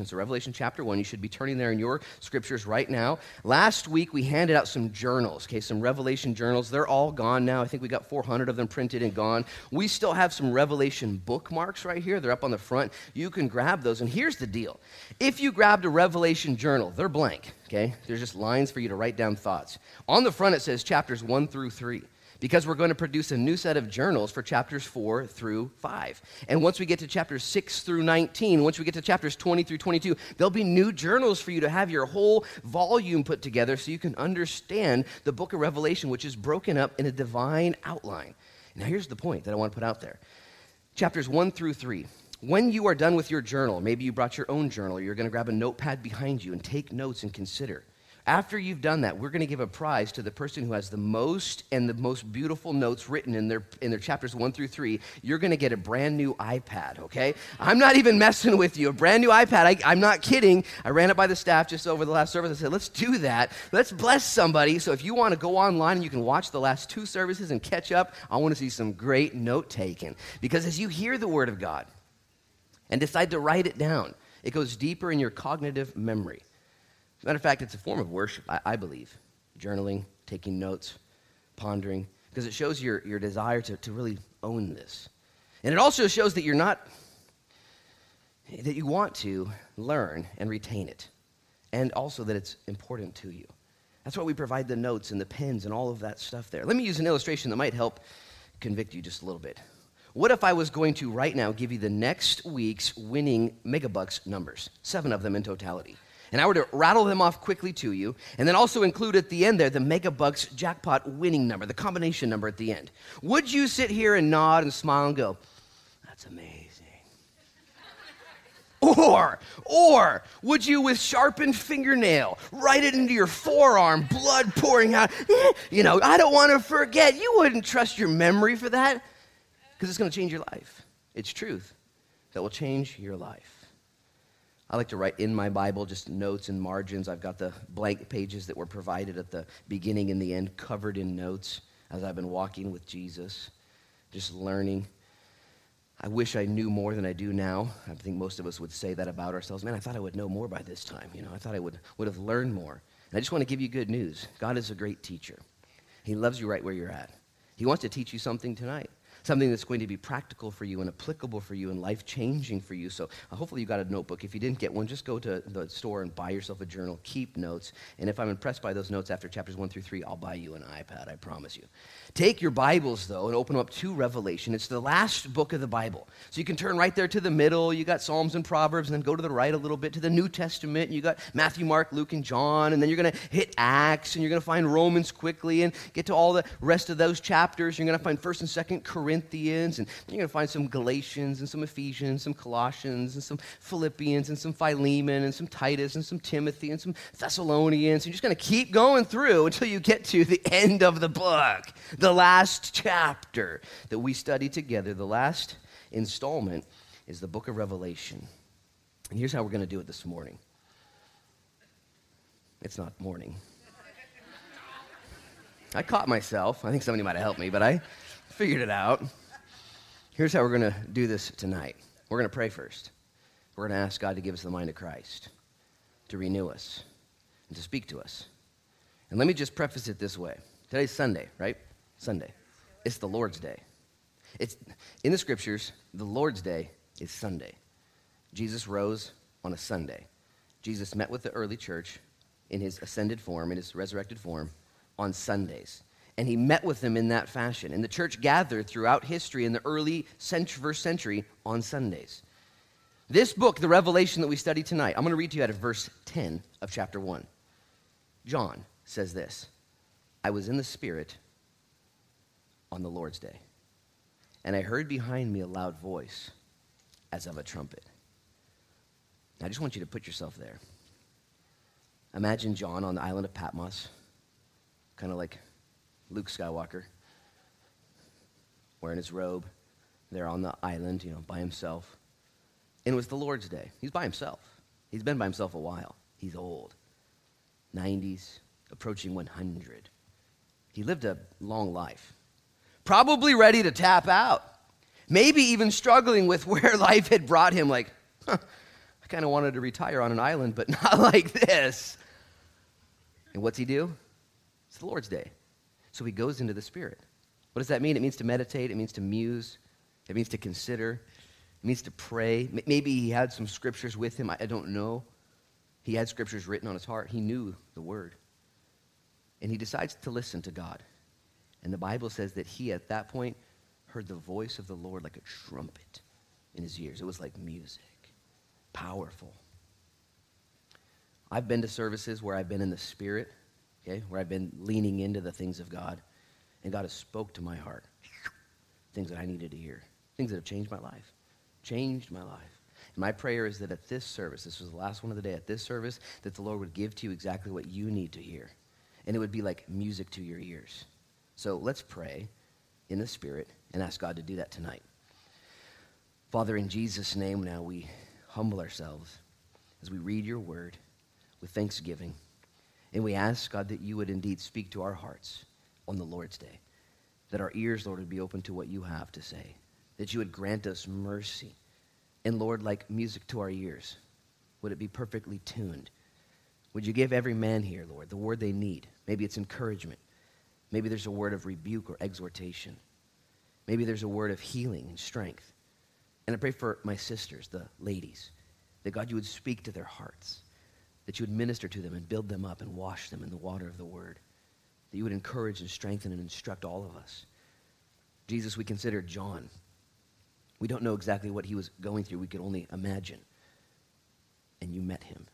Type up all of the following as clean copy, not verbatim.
So Revelation chapter 1, you should be turning there in your scriptures right now. Last week, we handed out some journals, okay, some Revelation journals. They're all gone now. I think we got 400 of them printed and gone. We still have some Revelation bookmarks right here. They're up on the front. You can grab those. And here's the deal. If you grabbed a Revelation journal, they're blank, okay? There's just lines for you to write down thoughts. On the front, it says chapters 1 through 3. Because we're going to produce a new set of journals for chapters 4 through 5. And once we get to chapters 6 through 19, once we get to chapters 20 through 22, there'll be new journals for you to have your whole volume put together so you can understand the book of Revelation, which is broken up in a divine outline. Now, here's the point that I want to put out there. Chapters 1 through 3. When you are done with your journal, maybe you brought your own journal, or you're going to grab a notepad behind you and take notes and consider. After you've done that, we're going to give a prize to the person who has the most and the most beautiful notes written in their chapters 1 through 3. You're going to get a brand new iPad, okay? I'm not even messing with you. A brand new iPad. I'm not kidding. I ran it by the staff just over the last service. I said, let's do that. Let's bless somebody. So if you want to go online and you can watch the last 2 services and catch up, I want to see some great note taking. Because as you hear the Word of God and decide to write it down, it goes deeper in your cognitive memory. As a matter of fact, it's a form of worship, I believe. Journaling, taking notes, pondering, because it shows your desire to really own this. And it also shows that that you want to learn and retain it, and also that it's important to you. That's why we provide the notes and the pens and all of that stuff there. Let me use an illustration that might help convict you just a little bit. What if I was going to right now give you the next week's winning Megabucks numbers, 7 of them in totality? And I were to rattle them off quickly to you, and then also include at the end there the Megabucks jackpot winning number, the combination number at the end. Would you sit here and nod and smile and go, that's amazing? Or would you, with sharpened fingernail, write it into your forearm, blood pouring out? I don't want to forget. You wouldn't trust your memory for that, because it's going to change your life. It's truth that will change your life. I like to write in my Bible just notes and margins. I've got the blank pages that were provided at the beginning and the end covered in notes as I've been walking with Jesus, just learning. I wish I knew more than I do now. I think most of us would say that about ourselves. Man, I thought I would know more by this time. I thought I would have learned more. And I just want to give you good news. God is a great teacher. He loves you right where you're at. He wants to teach you something tonight. Something that's going to be practical for you and applicable for you and life-changing for you. So hopefully you got a notebook. If you didn't get one, just go to the store and buy yourself a journal. Keep notes. And if I'm impressed by those notes after chapters 1 through 3, I'll buy you an iPad, I promise you. Take your Bibles, though, and open them up to Revelation. It's the last book of the Bible. So you can turn right there to the middle. You got Psalms and Proverbs, and then go to the right a little bit to the New Testament. And you got Matthew, Mark, Luke, and John. And then you're going to hit Acts, and you're going to find Romans quickly and get to all the rest of those chapters. You're going to find 1st and 2nd Corinthians, and you're going to find some Galatians and some Ephesians, some Colossians and some Philippians and some Philemon and some Titus and some Timothy and some Thessalonians. You're just going to keep going through until you get to the end of the book, the last chapter that we study together. The last installment is the book of Revelation. And here's how we're going to do it this morning. It's not morning. I caught myself. I think somebody might have helped me, but I figured it out. Here's how we're going to do this tonight. We're going to pray first. We're going to ask God to give us the mind of Christ, to renew us, and to speak to us. And let me just preface it this way. Today's Sunday, right? Sunday. It's the Lord's Day. It's in the Scriptures, the Lord's Day is Sunday. Jesus rose on a Sunday. Jesus met with the early church in his ascended form, in his resurrected form, on Sundays. And he met with them in that fashion. And the church gathered throughout history in the early first century on Sundays. This book, the Revelation that we study tonight, I'm going to read to you out of verse 10 of chapter 1. John says this, I was in the Spirit on the Lord's day, and I heard behind me a loud voice as of a trumpet. Now, I just want you to put yourself there. Imagine John on the island of Patmos, kind of like Luke Skywalker, wearing his robe, there on the island, by himself. And it was the Lord's day. He's by himself. He's been by himself a while. He's old. 90s, approaching 100. He lived a long life. Probably ready to tap out. Maybe even struggling with where life had brought him, like, I I kind of wanted to retire on an island, but not like this. And what's he do? It's the Lord's day. So he goes into the Spirit. What does that mean? It means to meditate. It means to muse. It means to consider. It means to pray. Maybe he had some scriptures with him. I don't know. He had scriptures written on his heart. He knew the word. And he decides to listen to God. And the Bible says that he, at that point, heard the voice of the Lord like a trumpet in his ears. It was like music. Powerful. I've been to services where I've been in the Spirit, okay, where I've been leaning into the things of God, and God has spoke to my heart, things that I needed to hear, things that have changed my life. Changed my life. And my prayer is that at this service, this was the last one of the day, at this service, that the Lord would give to you exactly what you need to hear. And it would be like music to your ears. So let's pray in the Spirit and ask God to do that tonight. Father, in Jesus' name now we humble ourselves as we read your word with thanksgiving. And we ask, God, that you would indeed speak to our hearts on the Lord's day, that our ears, Lord, would be open to what you have to say, that you would grant us mercy. And, Lord, like music to our ears, would it be perfectly tuned? Would you give every man here, Lord, the word they need? Maybe it's encouragement. Maybe there's a word of rebuke or exhortation. Maybe there's a word of healing and strength. And I pray for my sisters, the ladies, that, God, you would speak to their hearts, that you would minister to them and build them up and wash them in the water of the word, that you would encourage and strengthen and instruct all of us. Jesus, we consider John. We don't know exactly what he was going through. We could only imagine. And you met him.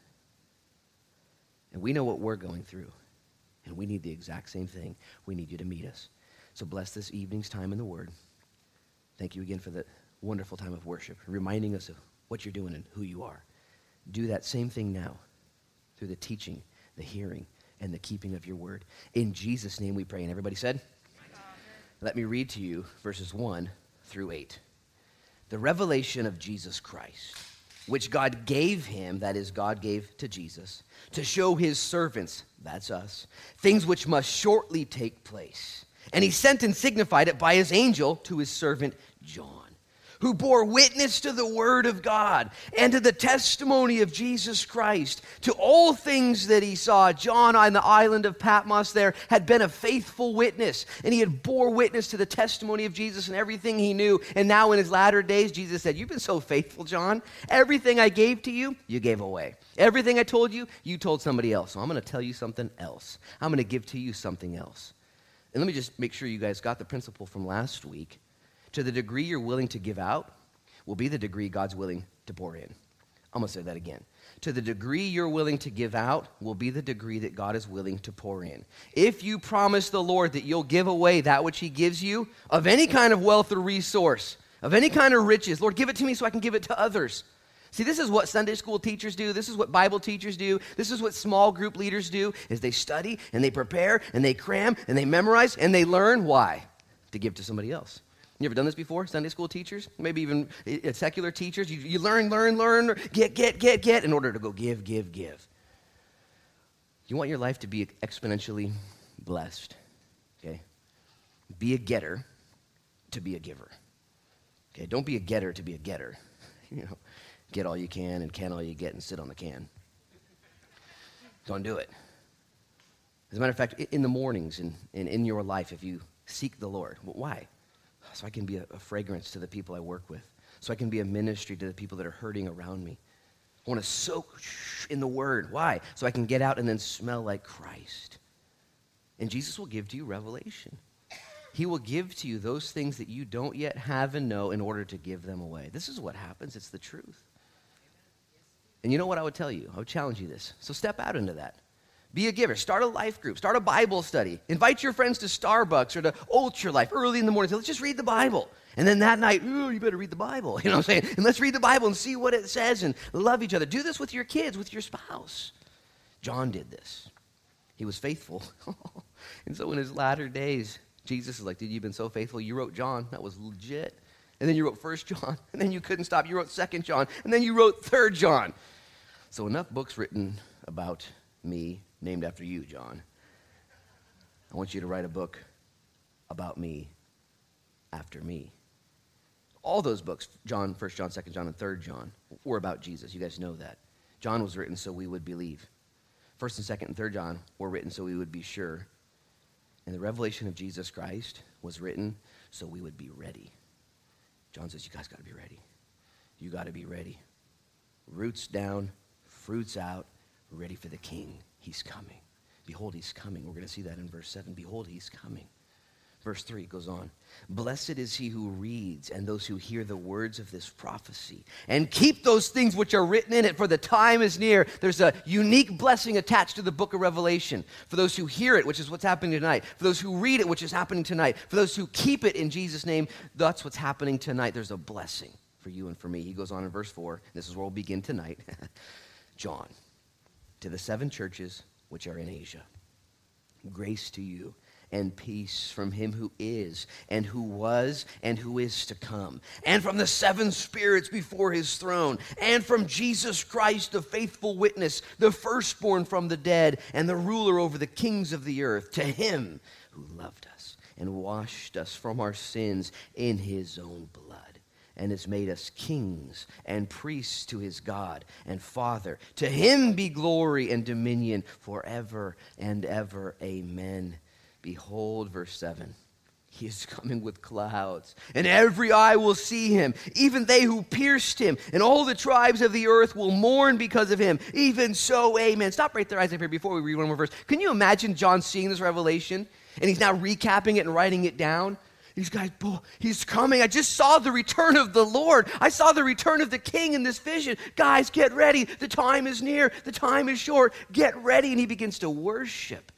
And we know what we're going through. And we need the exact same thing. We need you to meet us. So bless this evening's time in the Word. Thank you again for the wonderful time of worship, reminding us of what you're doing and who you are. Do that same thing now through the teaching, the hearing, and the keeping of your word. In Jesus' name we pray. And everybody said? Amen. Let me read to you verses 1 through 8. The revelation of Jesus Christ, which God gave him, that is, God gave to Jesus, to show his servants, that's us, things which must shortly take place. And he sent and signified it by his angel to his servant John, who bore witness to the word of God and to the testimony of Jesus Christ. To all things that he saw, John on the island of Patmos there had been a faithful witness, and he had bore witness to the testimony of Jesus and everything he knew. And now in his latter days, Jesus said, you've been so faithful, John. Everything I gave to you, you gave away. Everything I told you, you told somebody else. So I'm going to tell you something else. I'm going to give to you something else. And let me just make sure you guys got the principle from last week. To the degree you're willing to give out will be the degree God's willing to pour in. I'm going to say that again. To the degree you're willing to give out will be the degree that God is willing to pour in. If you promise the Lord that you'll give away that which he gives you, of any kind of wealth or resource, of any kind of riches, Lord, give it to me so I can give it to others. See, this is what Sunday school teachers do. This is what Bible teachers do. This is what small group leaders do, is they study and they prepare and they cram and they memorize and they learn. Why? To give to somebody else. You ever done this before? Sunday school teachers? Maybe even secular teachers? You learn, get in order to go give. You want your life to be exponentially blessed, okay? Be a getter to be a giver. Okay, don't be a getter to be a getter. You know, get all you can and can all you get and sit on the can. Don't do it. As a matter of fact, in the mornings and in your life, if you seek the Lord, why? So I can be a fragrance to the people I work with. So I can be a ministry to the people that are hurting around me. I want to soak in the word. Why? So I can get out and then smell like Christ. And Jesus will give to you revelation. He will give to you those things that you don't yet have and know in order to give them away. This is what happens. It's the truth. And you know what I would tell you? I would challenge you this. So step out into that. Be a giver. Start a life group. Start a Bible study. Invite your friends to Starbucks or to Ultra Life early in the morning. Say, let's just read the Bible. And then that night, you better read the Bible. You know what I'm saying? And let's read the Bible and see what it says and love each other. Do this with your kids, with your spouse. John did this. He was faithful. And so in his latter days, Jesus is like, dude, you've been so faithful. You wrote John. That was legit. And then you wrote 1 John. And then you couldn't stop. You wrote 2 John. And then you wrote 3 John. So enough books written about me, named after you, John. I want you to write a book about me, after me. All those books, John, 1 John, 2 John, and 3 John, were about Jesus. You guys know that. John was written so we would believe. 1st and 2nd and 3rd John were written so we would be sure. And the revelation of Jesus Christ was written so we would be ready. John says, you guys got to be ready. You got to be ready. Roots down, fruits out, ready for the King. He's coming. Behold, he's coming. We're going to see that in verse 7. Behold, he's coming. Verse 3 goes on. Blessed is he who reads and those who hear the words of this prophecy and keep those things which are written in it, for the time is near. There's a unique blessing attached to the book of Revelation. For those who hear it, which is what's happening tonight. For those who read it, which is happening tonight. For those who keep it in Jesus' name, that's what's happening tonight. There's a blessing for you and for me. He goes on in verse 4. This is where we'll begin tonight. John, to the 7 churches which are in Asia, grace to you and peace from him who is, and who was, and who is to come, and from the 7 spirits before his throne, and from Jesus Christ, the faithful witness, the firstborn from the dead, and the ruler over the kings of the earth, to him who loved us and washed us from our sins in his own blood, and has made us kings and priests to his God and Father. To him be glory and dominion forever and ever. Amen. Behold, verse 7, he is coming with clouds, and every eye will see him, even they who pierced him, and all the tribes of the earth will mourn because of him. Even so, amen. Stop right there, Isaac, here before we read one more verse. Can you imagine John seeing this revelation, and he's now recapping it and writing it down? These guys, he's coming. I just saw the return of the Lord. I saw the return of the King in this vision. Guys, get ready. The time is near. The time is short. Get ready. And he begins to worship.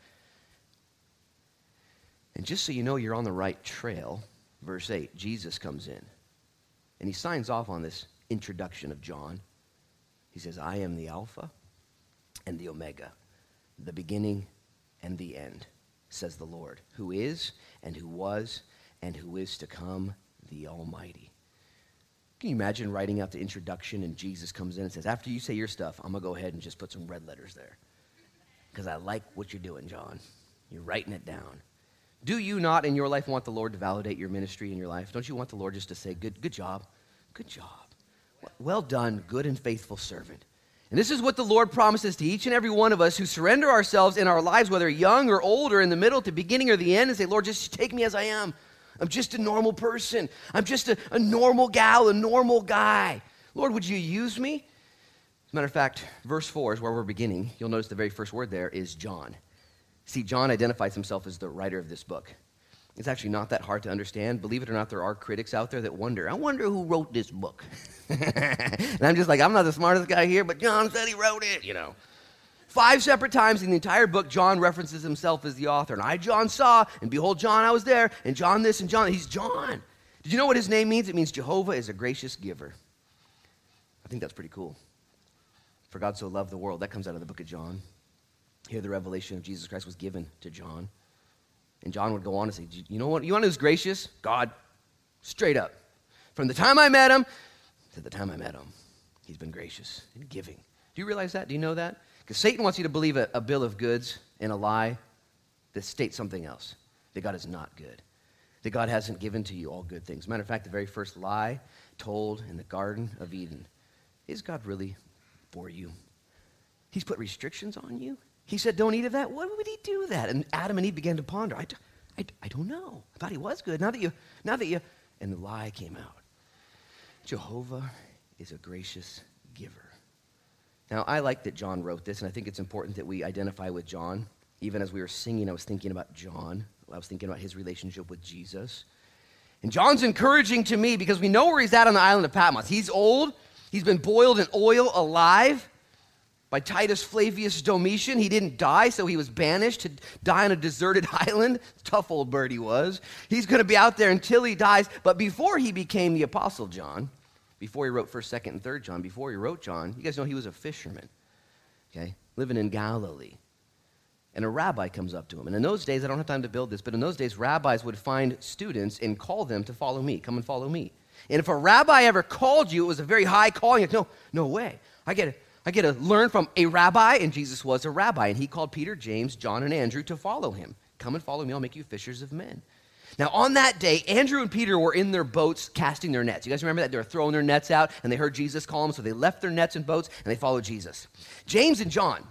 And just so you know you're on the right trail, verse 8, Jesus comes in. And he signs off on this introduction of John. He says, I am the Alpha and the Omega, the beginning and the end, says the Lord, who is and who was and who is to come, the Almighty. Can you imagine writing out the introduction and Jesus comes in and says, after you say your stuff, I'm going to go ahead and just put some red letters there. Because I like what you're doing, John. You're writing it down. Do you not in your life want the Lord to validate your ministry in your life? Don't you want the Lord just to say, good job, good job. Well done, good and faithful servant. And this is what the Lord promises to each and every one of us who surrender ourselves in our lives, whether young or old or in the middle, at the beginning or the end, and say, Lord, just take me as I am. I'm just a normal person. I'm just a normal gal, a normal guy. Lord, would you use me? As a matter of fact, verse 4 is where we're beginning. You'll notice the very first word there is John. See, John identifies himself as the writer of this book. It's actually not that hard to understand. Believe it or not, there are critics out there that wonder, I wonder who wrote this book. And I'm just like, I'm not the smartest guy here, but John said he wrote it, 5 separate times in the entire book, John references himself as the author. And I, John, saw, and behold, John, I was there, and John this, and John, he's John. Did you know what his name means? It means Jehovah is a gracious giver. I think that's pretty cool. For God so loved the world. That comes out of the book of John. Here the revelation of Jesus Christ was given to John. And John would go on to say, you know what? You want who's gracious? God. Straight up. From the time I met him to the time I met him, he's been gracious and giving. Do you realize that? Do you know that? Because Satan wants you to believe a bill of goods and a lie that states something else, that God is not good, that God hasn't given to you all good things. Matter of fact, the very first lie told in the Garden of Eden, is God really for you? He's put restrictions on you? He said, don't eat of that. Why would he do that? And Adam and Eve began to ponder. I don't know. I thought he was good. Now that you, and the lie came out. Jehovah is a gracious giver. Now, I like that John wrote this, and I think it's important that we identify with John. Even as we were singing, I was thinking about John. I was thinking about his relationship with Jesus. And John's encouraging to me because we know where he's at on the island of Patmos. He's old. He's been boiled in oil alive by Titus Flavius Domitian. He didn't die, so he was banished to die on a deserted island. Tough old bird he was. He's going to be out there until he dies. But before he became the Apostle John, before he wrote 1st, 2nd, and 3rd John, before he wrote John, you guys know he was a fisherman, okay, living in Galilee. And a rabbi comes up to him. And in those days, I don't have time to build this, but in those days, rabbis would find students and call them to follow me. Come and follow me. And if a rabbi ever called you, it was a very high calling. Like, no way. I get to learn from a rabbi, and Jesus was a rabbi. And he called Peter, James, John, and Andrew to follow him. Come and follow me. I'll make you fishers of men. Now, on that day, Andrew and Peter were in their boats casting their nets. You guys remember that? They were throwing their nets out, and they heard Jesus call them, so they left their nets and boats, and they followed Jesus. James and John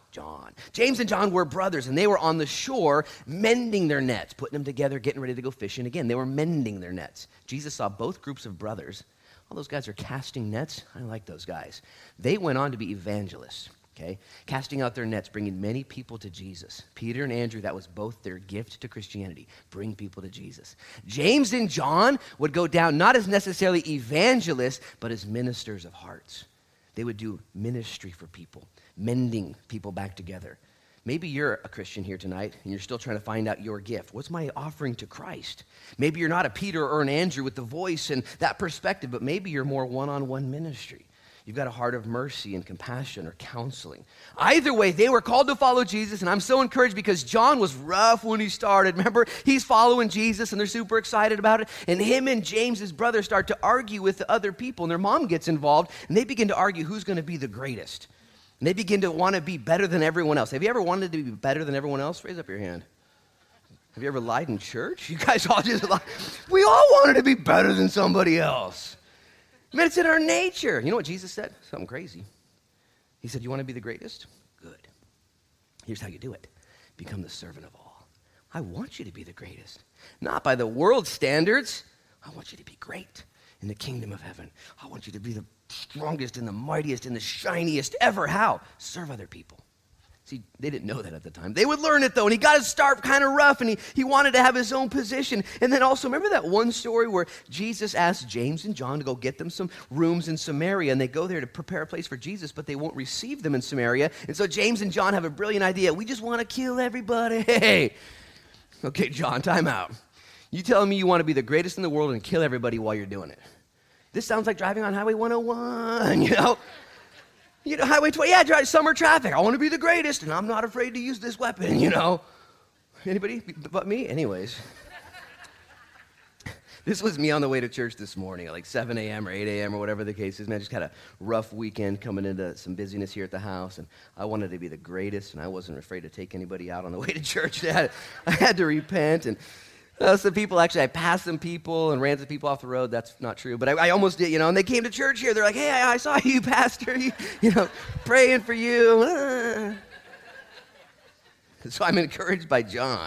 were brothers, and they were on the shore mending their nets, putting them together, getting ready to go fishing again. They were mending their nets. Jesus saw both groups of brothers. All those guys are casting nets. I like those guys. They went on to be evangelists. Okay, casting out their nets, bringing many people to Jesus. Peter and Andrew, that was both their gift to Christianity, bring people to Jesus. James and John would go down not as necessarily evangelists, but as ministers of hearts. They would do ministry for people, mending people back together. Maybe you're a Christian here tonight, and you're still trying to find out your gift. What's my offering to Christ? Maybe you're not a Peter or an Andrew with the voice and that perspective, but maybe you're more one-on-one ministry. You've got a heart of mercy and compassion or counseling. Either way, they were called to follow Jesus, and I'm so encouraged because John was rough when he started. Remember, he's following Jesus, and they're super excited about it. And him and James, his brother, start to argue with the other people, and their mom gets involved, and they begin to argue who's going to be the greatest. And they begin to want to be better than everyone else. Have you ever wanted to be better than everyone else? Raise up your hand. Have you ever lied in church? You guys all just lied. We all wanted to be better than somebody else. Man, it's in our nature. You know what Jesus said? Something crazy. He said, you want to be the greatest? Good. Here's how you do it. Become the servant of all. I want you to be the greatest. Not by the world's standards. I want you to be great in the kingdom of heaven. I want you to be the strongest and the mightiest and the shiniest ever. How? Serve other people. See, they didn't know that at the time. They would learn it, though, and he got to start kind of rough, and he wanted to have his own position. And then also, remember that one story where Jesus asked James and John to go get them some rooms in Samaria, and they go there to prepare a place for Jesus, but they won't receive them in Samaria. And so James and John have a brilliant idea. We just want to kill everybody. Hey, okay, John, time out. You telling me you want to be the greatest in the world and kill everybody while you're doing it? This sounds like driving on Highway 101, you know? You know, Highway 20, yeah, drive summer traffic. I want to be the greatest, and I'm not afraid to use this weapon, you know. Anybody but me? Anyways. This was me on the way to church this morning at like 7 a.m. or 8 a.m. or whatever the case is. Man, I just had a rough weekend coming into some busyness here at the house, and I wanted to be the greatest, and I wasn't afraid to take anybody out on the way to church. I had to repent, and some people, actually, I passed some people and ran some people off the road. That's not true, but I almost did, you know, and they came to church here. They're like, hey, I saw you, Pastor, you know, praying for you. So I'm encouraged by John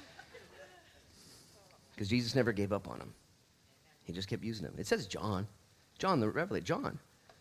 because Jesus never gave up on him. He just kept using him. It says John the Revelator, John.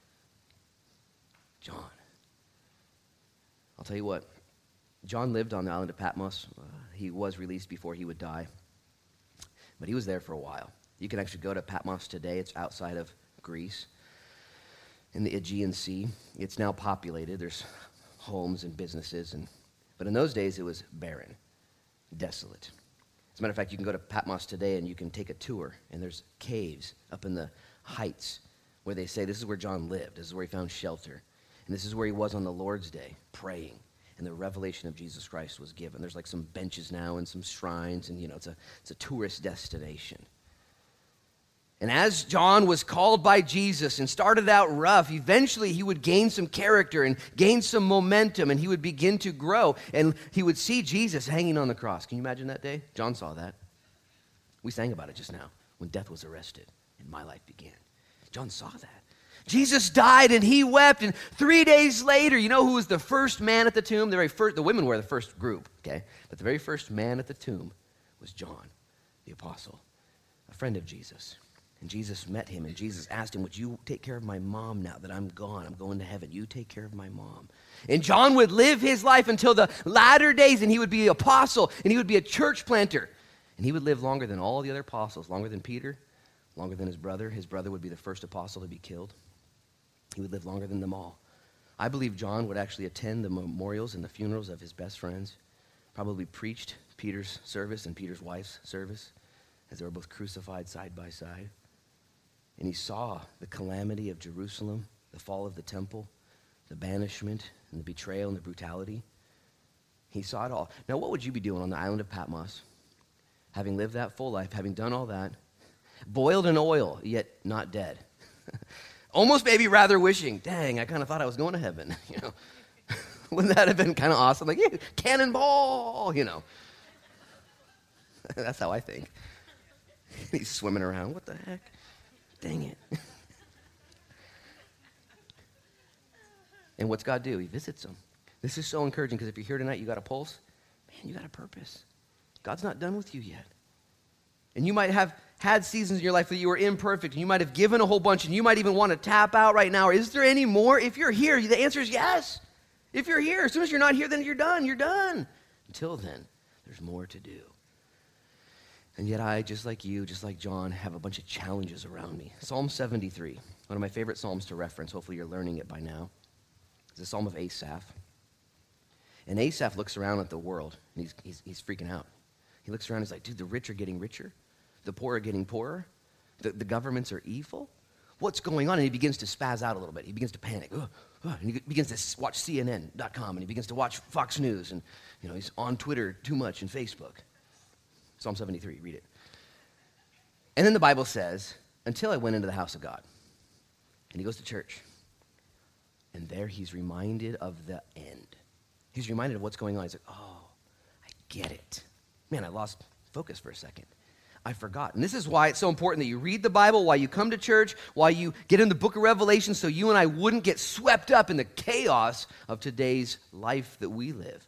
I'll tell you what, John lived on the island of Patmos. He was released before he would die. But he was there for a while. You can actually go to Patmos today. It's outside of Greece in the Aegean Sea. It's now populated. There's homes and businesses. But in those days, it was barren, desolate. As a matter of fact, you can go to Patmos today and you can take a tour. And there's caves up in the heights where they say this is where John lived. This is where he found shelter. And this is where he was on the Lord's Day, praying. And the revelation of Jesus Christ was given. There's like some benches now and some shrines, and you know, it's a tourist destination. And as John was called by Jesus and started out rough, eventually he would gain some character and gain some momentum, and he would begin to grow, and he would see Jesus hanging on the cross. Can you imagine that day? John saw that. We sang about it just now, when death was arrested and my life began. John saw that. Jesus died and he wept, and 3 days later, you know who was the first man at the tomb? The women were the first group, okay? But the very first man at the tomb was John, the apostle, a friend of Jesus. And Jesus met him, and Jesus asked him, would you take care of my mom now that I'm gone? I'm going to heaven. You take care of my mom. And John would live his life until the latter days, and he would be an apostle, and he would be a church planter. And he would live longer than all the other apostles, longer than Peter, longer than his brother. His brother would be the first apostle to be killed. He would live longer than them all. I believe John would actually attend the memorials and the funerals of his best friends, probably preached Peter's service and Peter's wife's service as they were both crucified side by side. And he saw the calamity of Jerusalem, the fall of the temple, the banishment and the betrayal and the brutality. He saw it all. Now, what would you be doing on the island of Patmos, having lived that full life, having done all that, boiled in oil, yet not dead? Almost maybe rather wishing, dang, I kind of thought I was going to heaven, you know. Wouldn't that have been kind of awesome? Like, yeah, cannonball, you know. That's how I think. He's swimming around. What the heck? Dang it. And what's God do? He visits them. This is so encouraging because if you're here tonight, you got a pulse. Man, you got a purpose. God's not done with you yet. And you might have had seasons in your life that you were imperfect, and you might have given a whole bunch, and you might even want to tap out right now. Or is there any more? If you're here, the answer is yes. If you're here, as soon as you're not here, then you're done. You're done. Until then, there's more to do. And yet I, just like you, just like John, have a bunch of challenges around me. Psalm 73, one of my favorite psalms to reference. Hopefully you're learning it by now. It's a psalm of Asaph. And Asaph looks around at the world, and he's freaking out. He looks around and he's like, dude, the rich are getting richer. The poor are getting poorer. The governments are evil. What's going on? And he begins to spaz out a little bit. He begins to panic. And he begins to watch CNN.com, and he begins to watch Fox News. And, he's on Twitter too much and Facebook. Psalm 73, read it. And then the Bible says, until I went into the house of God. And he goes to church. And there he's reminded of the end. He's reminded of what's going on. He's like, oh, I get it. Man, I lost focus for a second. I forgot. And this is why it's so important that you read the Bible, why you come to church, why you get in the book of Revelation, so you and I wouldn't get swept up in the chaos of today's life that we live.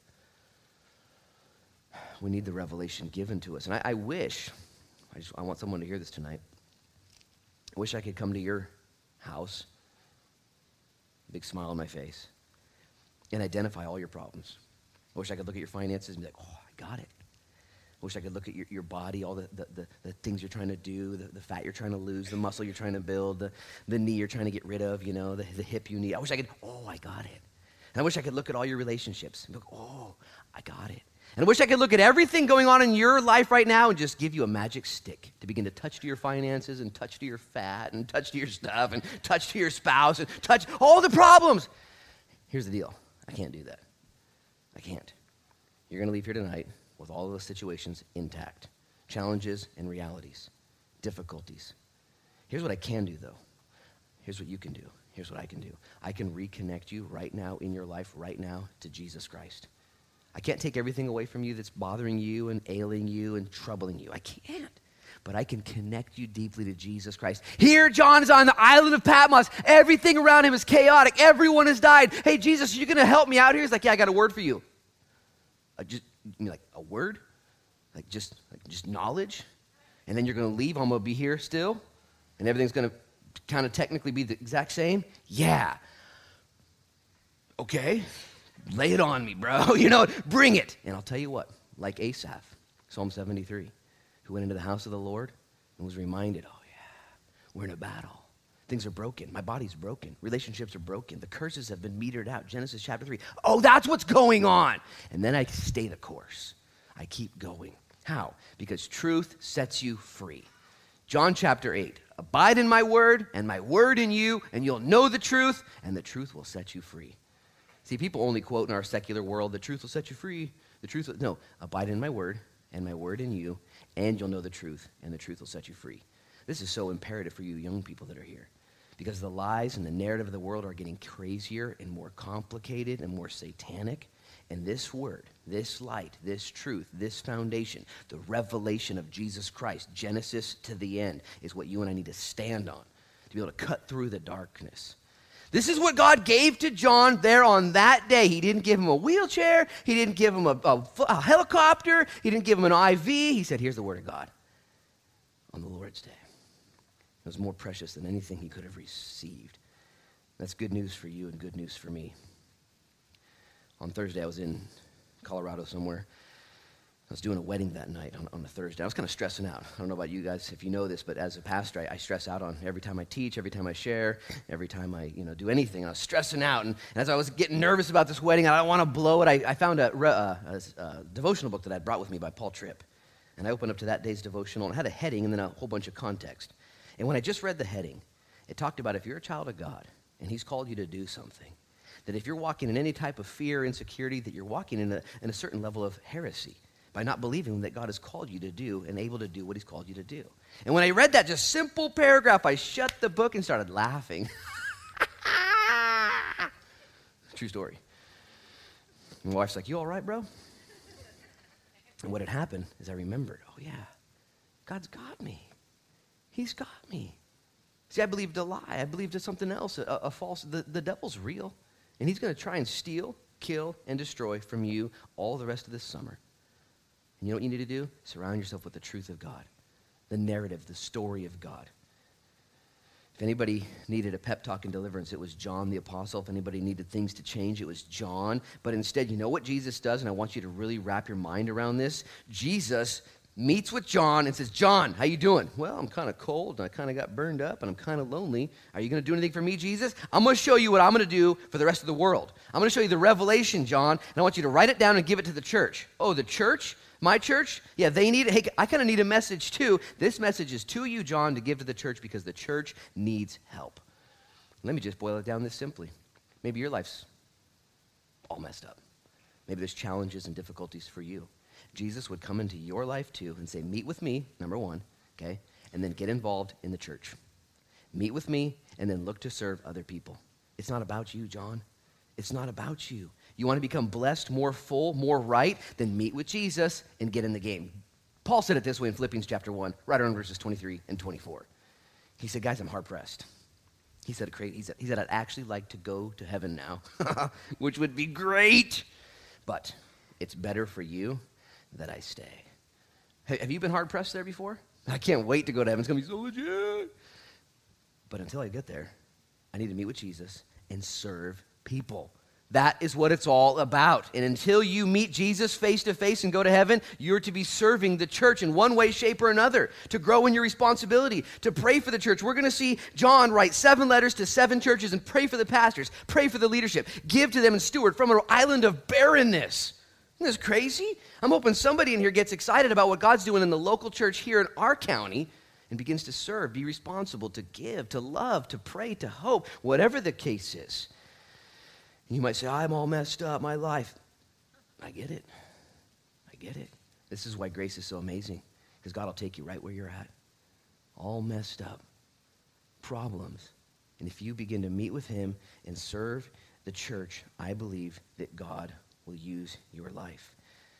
We need the revelation given to us. And I want someone to hear this tonight. I wish I could come to your house, big smile on my face, and identify all your problems. I wish I could look at your finances and be like, oh, I got it. I wish I could look at your body, all the things you're trying to do, the fat you're trying to lose, the muscle you're trying to build, the knee you're trying to get rid of, the hip you need. I wish I could, I got it. And I wish I could look at all your relationships and be like, I got it. And I wish I could look at everything going on in your life right now and just give you a magic stick to begin to touch to your finances and touch to your fat and touch to your stuff and touch to your spouse and touch all the problems. Here's the deal. I can't do that. I can't. You're going to leave here tonight with all of those situations intact. Challenges and realities. Difficulties. Here's what I can do, though. Here's what you can do. Here's what I can do. I can reconnect you right now in your life, right now, to Jesus Christ. I can't take everything away from you that's bothering you and ailing you and troubling you. I can't. But I can connect you deeply to Jesus Christ. Here, John is on the island of Patmos. Everything around him is chaotic. Everyone has died. Hey, Jesus, are you going to help me out here? He's like, yeah, I got a word for you. A word? Like just knowledge? And then you're going to leave. I'm going to be here still? And everything's going to kind of technically be the exact same? Yeah. Okay. Lay it on me, bro. Bring it. And I'll tell you what, like Asaph, Psalm 73, who went into the house of the Lord and was reminded, we're in a battle. Things are broken. My body's broken. Relationships are broken. The curses have been metered out. Genesis chapter 3. Oh, that's what's going on. And then I stay the course. I keep going. How? Because truth sets you free. John chapter 8. Abide in my word and my word in you, and you'll know the truth, and the truth will set you free. See, people only quote in our secular world, the truth will set you free. No, abide in my word and my word in you, and you'll know the truth, and the truth will set you free. This is so imperative for you young people that are here, because the lies and the narrative of the world are getting crazier and more complicated and more satanic. And this word, this light, this truth, this foundation, the revelation of Jesus Christ, Genesis to the end, is what you and I need to stand on to be able to cut through the darkness. This is what God gave to John there on that day. He didn't give him a wheelchair. He didn't give him a helicopter. He didn't give him an IV. He said, here's the word of God on the Lord's day. It was more precious than anything he could have received. That's good news for you and good news for me. On Thursday, I was in Colorado somewhere. I was doing a wedding that night on a Thursday. I was kind of stressing out. I don't know about you guys if you know this, but as a pastor, I stress out on every time I teach, every time I share, every time I do anything. I was stressing out, and as I was getting nervous about this wedding, I don't want to blow it. I found a devotional book that I'd brought with me by Paul Tripp, and I opened up to that day's devotional, and it had a heading and then a whole bunch of context. And when I just read the heading, it talked about if you're a child of God and he's called you to do something, that if you're walking in any type of fear, insecurity, that you're walking in a certain level of heresy by not believing that God has called you to do and able to do what he's called you to do. And when I read that just simple paragraph, I shut the book and started laughing. True story. My wife's like, you all right, bro? And what had happened is I remembered, oh yeah, God's got me. He's got me. See, I believed a lie. I believed something else, a false. The devil's real, and he's going to try and steal, kill, and destroy from you all the rest of this summer. And you know what you need to do? Surround yourself with the truth of God, the narrative, the story of God. If anybody needed a pep talk and deliverance, it was John the Apostle. If anybody needed things to change, it was John. But instead, you know what Jesus does? And I want you to really wrap your mind around this. Jesus meets with John and says, John, how you doing? Well, I'm kind of cold, and I kind of got burned up, and I'm kind of lonely. Are you going to do anything for me, Jesus? I'm going to show you what I'm going to do for the rest of the world. I'm going to show you the revelation, John, and I want you to write it down and give it to the church. Oh, the church? My church? Yeah, they need it. Hey, I kind of need a message too. This message is to you, John, to give to the church because the church needs help. Let me just boil it down this simply. Maybe your life's all messed up. Maybe there's challenges and difficulties for you. Jesus would come into your life too and say, meet with me, number one, okay? And then get involved in the church. Meet with me and then look to serve other people. It's not about you, John. It's not about you. You want to become blessed, more full, more right, then meet with Jesus and get in the game. Paul said it this way in Philippians chapter 1, right around verses 23 and 24. He said, guys, I'm hard-pressed. He said, I'd actually like to go to heaven now, which would be great, but it's better for you that I stay. Have you been hard-pressed there before? I can't wait to go to heaven. It's going to be so legit. But until I get there, I need to meet with Jesus and serve people. That is what it's all about. And until you meet Jesus face to face and go to heaven, you're to be serving the church in one way, shape, or another, to grow in your responsibility, to pray for the church. We're going to see John write 7 letters to 7 churches and pray for the pastors, pray for the leadership, give to them and steward from an island of barrenness. Isn't this crazy? I'm hoping somebody in here gets excited about what God's doing in the local church here in our county and begins to serve, be responsible, to give, to love, to pray, to hope, whatever the case is. You might say, I'm all messed up, my life. I get it. I get it. This is why grace is so amazing, because God will take you right where you're at, all messed up, problems. And if you begin to meet with him and serve the church, I believe that God will use your life.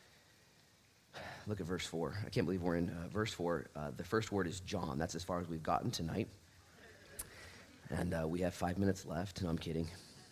Look at verse 4. I can't believe we're in verse 4. The first word is John. That's as far as we've gotten tonight. And we have 5 minutes left. No, I'm kidding.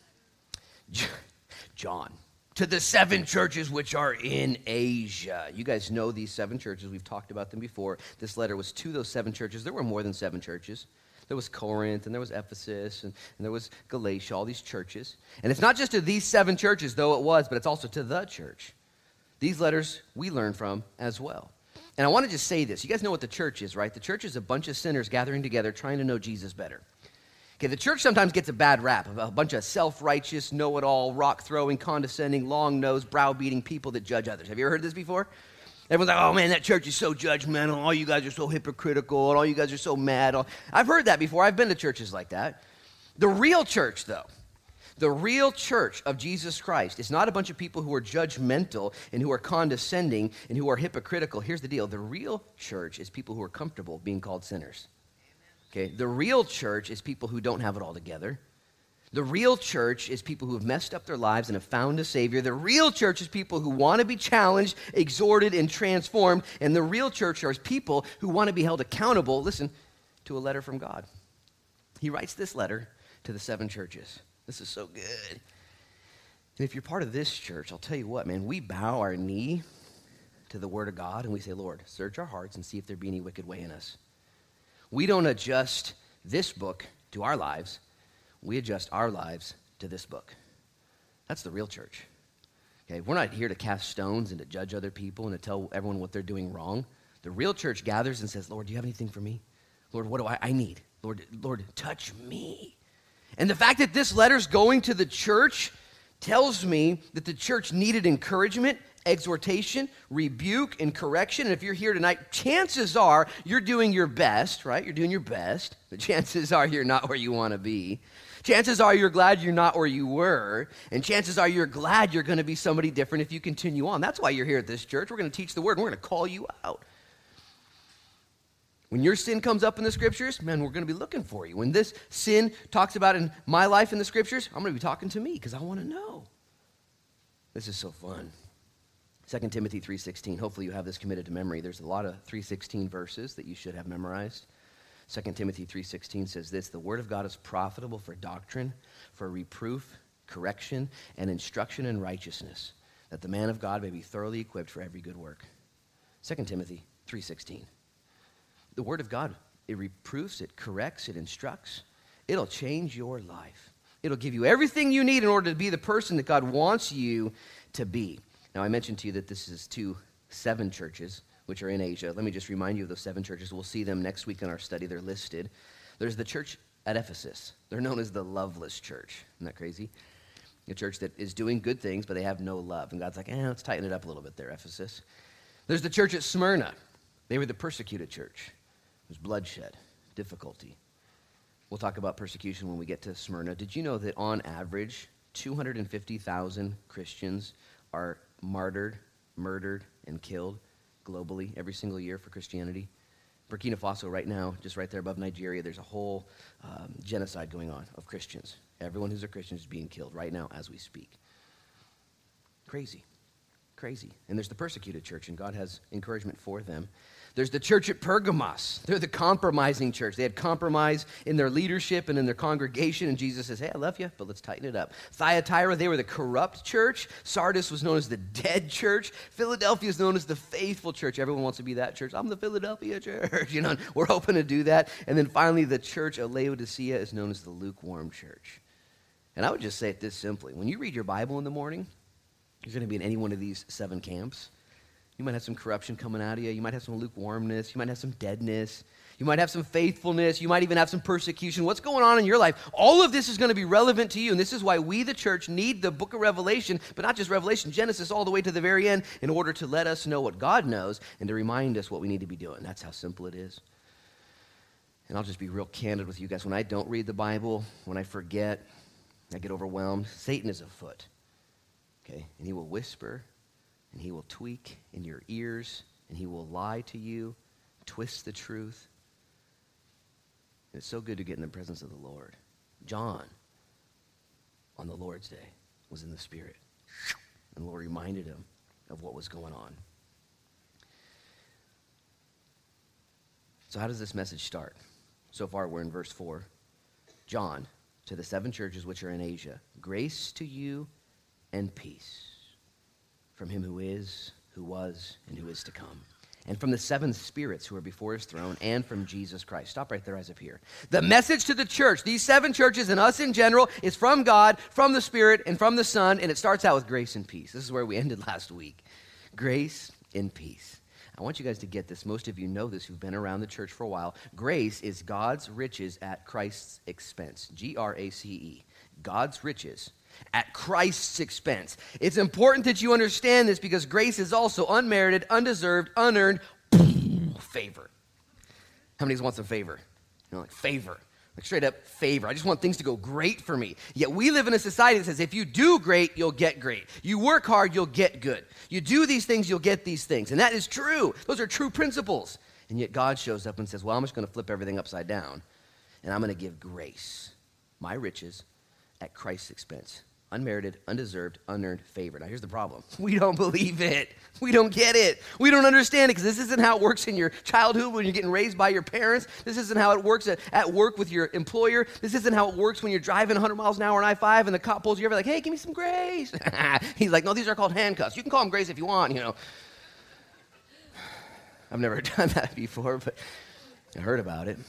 John, to the 7 churches which are in Asia. You guys know these 7 churches. We've talked about them before. This letter was to those 7 churches. There were more than 7 churches. There was Corinth, and there was Ephesus, and there was Galatia, all these churches. And it's not just to these 7 churches, though it was, but it's also to the church. These letters we learn from as well. And I want to just say this. You guys know what the church is, right? The church is a bunch of sinners gathering together trying to know Jesus better. Okay, the church sometimes gets a bad rap, a bunch of self-righteous, know-it-all, rock-throwing, condescending, long-nosed, browbeating people that judge others. Have you ever heard this before? Everyone's like, oh, man, that church is so judgmental. All you guys are so hypocritical, and all you guys are so mad. I've heard that before. I've been to churches like that. The real church, though, the real church of Jesus Christ is not a bunch of people who are judgmental and who are condescending and who are hypocritical. Here's the deal. The real church is people who are comfortable being called sinners. Okay, the real church is people who don't have it all together. The real church is people who have messed up their lives and have found a Savior. The real church is people who want to be challenged, exhorted, and transformed. And the real church are people who want to be held accountable, listen, to a letter from God. He writes this letter to the 7 churches. This is so good. And if you're part of this church, I'll tell you what, man, we bow our knee to the Word of God and we say, Lord, search our hearts and see if there be any wicked way in us. We don't adjust this book to our lives. We adjust our lives to this book. That's the real church. Okay, we're not here to cast stones and to judge other people and to tell everyone what they're doing wrong. The real church gathers and says, Lord, do you have anything for me? Lord, what do I need? Lord, touch me. And the fact that this letter's going to the church tells me that the church needed encouragement, exhortation, rebuke, and correction. And if you're here tonight, chances are you're doing your best, right? You're doing your best. But chances are you're not where you want to be. Chances are you're glad you're not where you were. And chances are you're glad you're going to be somebody different if you continue on. That's why you're here at this church. We're going to teach the word, and we're going to call you out. When your sin comes up in the scriptures, man, we're going to be looking for you. When this sin talks about in my life in the scriptures, I'm going to be talking to me because I want to know. This is so fun. 2 Timothy 3:16. Hopefully you have this committed to memory. There's a lot of 3:16 verses that you should have memorized. 2 Timothy 3:16 says this, the word of God is profitable for doctrine, for reproof, correction, and instruction in righteousness, that the man of God may be thoroughly equipped for every good work. 2 Timothy 3:16. The word of God, it reproofs, it corrects, it instructs. It'll change your life. It'll give you everything you need in order to be the person that God wants you to be. Now, I mentioned to you that this is 7 churches, which are in Asia. Let me just remind you of those 7 churches. We'll see them next week in our study. They're listed. There's the church at Ephesus. They're known as the loveless church. Isn't that crazy? A church that is doing good things, but they have no love. And God's like, let's tighten it up a little bit there, Ephesus. There's the church at Smyrna. They were the persecuted church. There's bloodshed, difficulty. We'll talk about persecution when we get to Smyrna. Did you know that on average, 250,000 Christians are martyred, murdered, and killed globally every single year for Christianity? Burkina Faso right now, just right there above Nigeria, there's a whole genocide going on of Christians. Everyone who's a Christian is being killed right now as we speak. Crazy. And there's the persecuted church, and God has encouragement for them. There's the church at Pergamos. They're the compromising church. They had compromise in their leadership and in their congregation, and Jesus says, hey, I love you, but let's tighten it up. Thyatira, they were the corrupt church. Sardis was known as the dead church. Philadelphia is known as the faithful church. Everyone wants to be that church. I'm the Philadelphia church. We're hoping to do that. And then finally, the church at Laodicea is known as the lukewarm church. And I would just say it this simply. When you read your Bible in the morning, you're going to be in any one of these 7 camps. You might have some corruption coming out of you. You might have some lukewarmness. You might have some deadness. You might have some faithfulness. You might even have some persecution. What's going on in your life? All of this is going to be relevant to you, and this is why we, the church, need the book of Revelation, but not just Revelation, Genesis all the way to the very end, in order to let us know what God knows and to remind us what we need to be doing. That's how simple it is. And I'll just be real candid with you guys. When I don't read the Bible, when I forget, I get overwhelmed, Satan is afoot. Okay, and he will whisper, and he will tweak in your ears, and he will lie to you, twist the truth. And it's so good to get in the presence of the Lord. John, on the Lord's day, was in the Spirit, and the Lord reminded him of what was going on. So how does this message start? So far, we're in verse 4. John, to the 7 churches which are in Asia, grace to you and peace from him who is, who was, and who is to come, and from the 7 spirits who are before his throne, and from Jesus Christ. Stop right there as of here. The message to the church, these 7 churches and us in general, is from God, from the Spirit, and from the Son, and it starts out with grace and peace. This is where we ended last week. Grace and peace. I want you guys to get this. Most of you know this who've been around the church for a while. Grace is God's riches at Christ's expense. Grace. God's riches at Christ's expense. It's important that you understand this because grace is also unmerited, undeserved, unearned favor. How many want some favor? Like favor. Like straight up favor. I just want things to go great for me. Yet we live in a society that says if you do great, you'll get great. You work hard, you'll get good. You do these things, you'll get these things. And that is true. Those are true principles. And yet God shows up and says, well, I'm just going to flip everything upside down. And I'm going to give grace, my riches, at Christ's expense. Unmerited, undeserved, unearned favor. Now, here's the problem. We don't believe it. We don't get it. We don't understand it because this isn't how it works in your childhood when you're getting raised by your parents. This isn't how it works at work with your employer. This isn't how it works when you're driving 100 miles an hour on I-5 and the cop pulls you over like, hey, give me some grace. He's like, no, these are called handcuffs. You can call them grace if you want, I've never done that before, but I heard about it.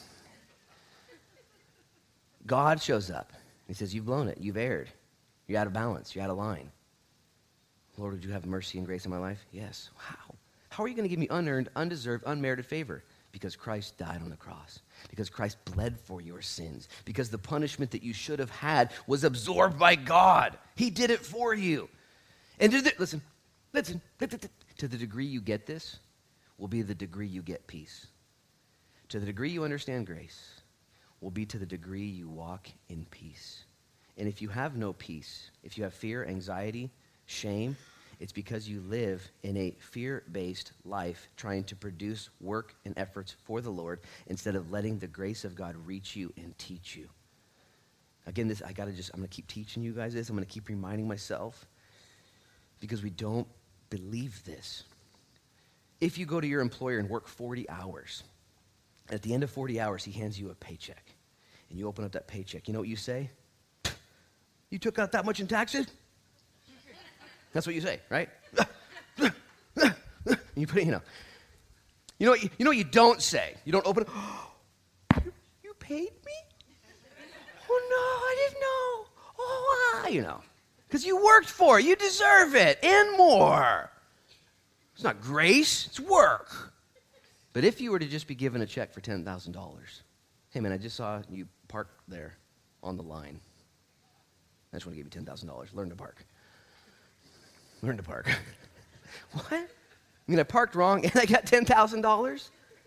God shows up. He says, you've blown it. You've erred. You're out of balance. You're out of line. Lord, would you have mercy and grace in my life? Yes. Wow. How are you going to give me unearned, undeserved, unmerited favor? Because Christ died on the cross. Because Christ bled for your sins. Because the punishment that you should have had was absorbed by God. He did it for you. And listen, to the degree you get this will be the degree you get peace. To the degree you understand grace will be to the degree you walk in peace. And if you have no peace, if you have fear, anxiety, shame, it's because you live in a fear-based life trying to produce work and efforts for the Lord instead of letting the grace of God reach you and teach you. Again, I'm going to keep teaching you guys this. I'm going to keep reminding myself because we don't believe this. If you go to your employer and work 40 hours, At the end of 40 hours, he hands you a paycheck. And you open up that paycheck. You know what you say? You took out that much in taxes? That's what you say, right? And you put it, You know what you don't say? You don't open it. You paid me? Oh, no, I didn't know. Oh, because you worked for it. You deserve it and more. It's not grace. It's work. But if you were to just be given a check for $10,000, hey, man, I just saw you park there on the line. I just want to give you $10,000. Learn to park. Learn to park. What? I mean, I parked wrong and I got $10,000?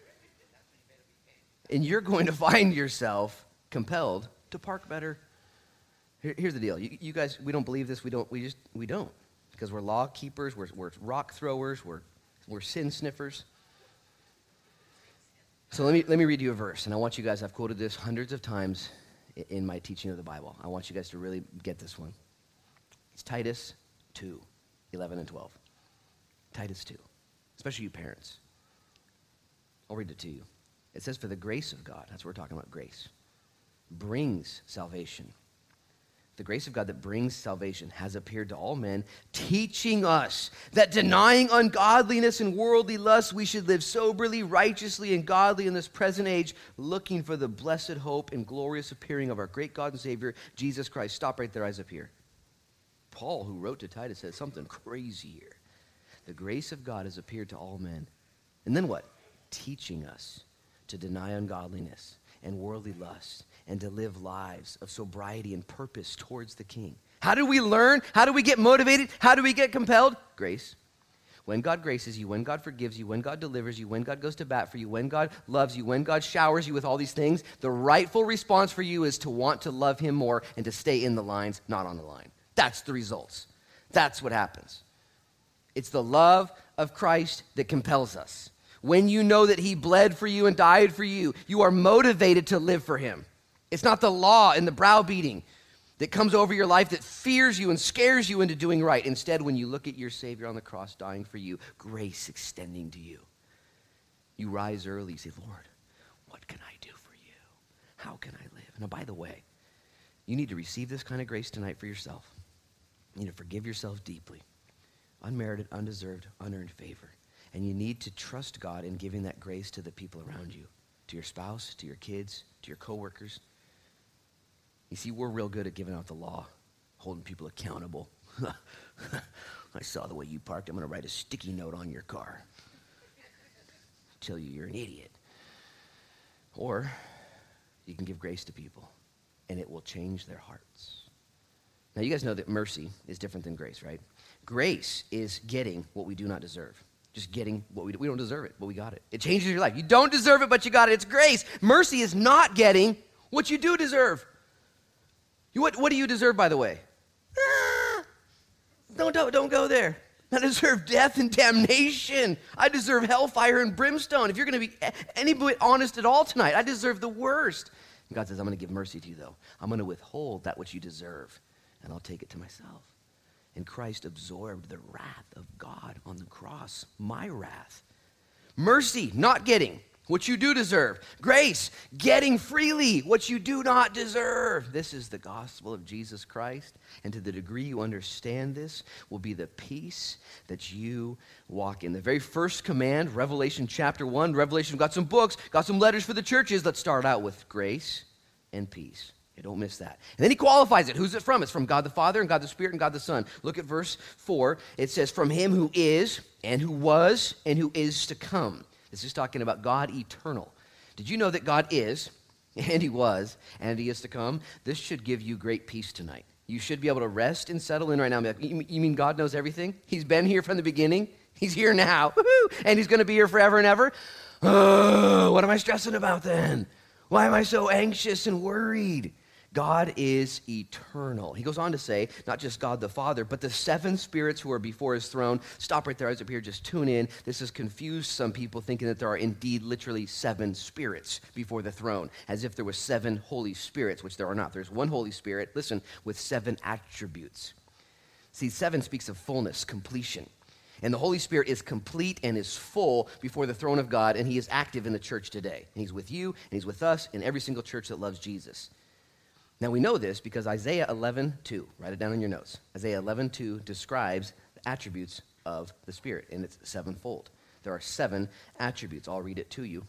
And you're going to find yourself compelled to park better. Here's the deal. You guys, we don't believe this. We don't. Because we're law keepers. We're rock throwers. We're sin sniffers. So let me read you a verse. And I want you guys, I've quoted this hundreds of times in my teaching of the Bible. I want you guys to really get this one. It's Titus 2, 11 and 12. Titus 2. Especially you parents. I'll read it to you. It says, for the grace of God, that's what we're talking about, grace, brings salvation. The grace of God that brings salvation has appeared to all men, teaching us that denying ungodliness and worldly lusts, we should live soberly, righteously, and godly in this present age, looking for the blessed hope and glorious appearing of our great God and Savior, Jesus Christ. Stop right there, eyes up here. Paul, who wrote to Titus, says something crazy here. The grace of God has appeared to all men. And then what? Teaching us to deny ungodliness and worldly lust, and to live lives of sobriety and purpose towards the King. How do we learn? How do we get motivated? How do we get compelled? Grace. When God graces you, when God forgives you, when God delivers you, when God goes to bat for you, when God loves you, when God showers you with all these things, the rightful response for you is to want to love him more and to stay in the lines, not on the line. That's the results. That's what happens. It's the love of Christ that compels us. When you know that he bled for you and died for you, you are motivated to live for him. It's not the law and the browbeating that comes over your life that fears you and scares you into doing right. Instead, when you look at your Savior on the cross dying for you, grace extending to you, you rise early, you say, Lord, what can I do for you? How can I live? Now, by the way, you need to receive this kind of grace tonight for yourself. You need to forgive yourself deeply. Unmerited, undeserved, unearned favor. And you need to trust God in giving that grace to the people around you, to your spouse, to your kids, to your coworkers. You see, we're real good at giving out the law, holding people accountable. I saw the way you parked. I'm going to write a sticky note on your car. Tell you you're an idiot. Or you can give grace to people, and it will change their hearts. Now, you guys know that mercy is different than grace, right? Grace is getting what we do not deserve. Just getting what we don't deserve it, but we got it. It changes your life. You don't deserve it, but you got it. It's grace. Mercy is not getting what you do deserve. What do you deserve, by the way? Don't go there. I deserve death and damnation. I deserve hellfire and brimstone. If you're going to be anybody honest at all tonight, I deserve the worst. And God says, I'm going to give mercy to you, though. I'm going to withhold that which you deserve, and I'll take it to myself. And Christ absorbed the wrath of God on the cross, my wrath. Mercy, not getting what you do deserve. Grace, getting freely what you do not deserve. This is the gospel of Jesus Christ. And to the degree you understand this will be the peace that you walk in. The very first command, Revelation chapter 1. Revelation got some books, got some letters for the churches. Let's start out with grace and peace. Okay, don't miss that. And then he qualifies it. Who's it from? It's from God the Father and God the Spirit and God the Son. Look at verse 4. It says, from him who is and who was and who is to come. This is talking about God eternal. Did you know that God is and he was and he is to come? This should give you great peace tonight. You should be able to rest and settle in right now. You mean God knows everything? He's been here from the beginning. He's here now. Woo-hoo! And he's going to be here forever and ever. Oh, what am I stressing about then? Why am I so anxious and worried? God is eternal. He goes on to say, not just God the Father, but the seven spirits who are before his throne. Stop right there, eyes up here, just tune in. This has confused some people thinking that there are indeed literally seven spirits before the throne, as if there were seven Holy Spirits, which there are not. There's one Holy Spirit, listen, with seven attributes. See, seven speaks of fullness, completion. And the Holy Spirit is complete and is full before the throne of God, and he is active in the church today. And he's with you, and he's with us, in every single church that loves Jesus. Now we know this because Isaiah 11:2, write it down in your notes. Isaiah 11:2 describes the attributes of the Spirit, and it's sevenfold. There are 7 attributes. I'll read it to you.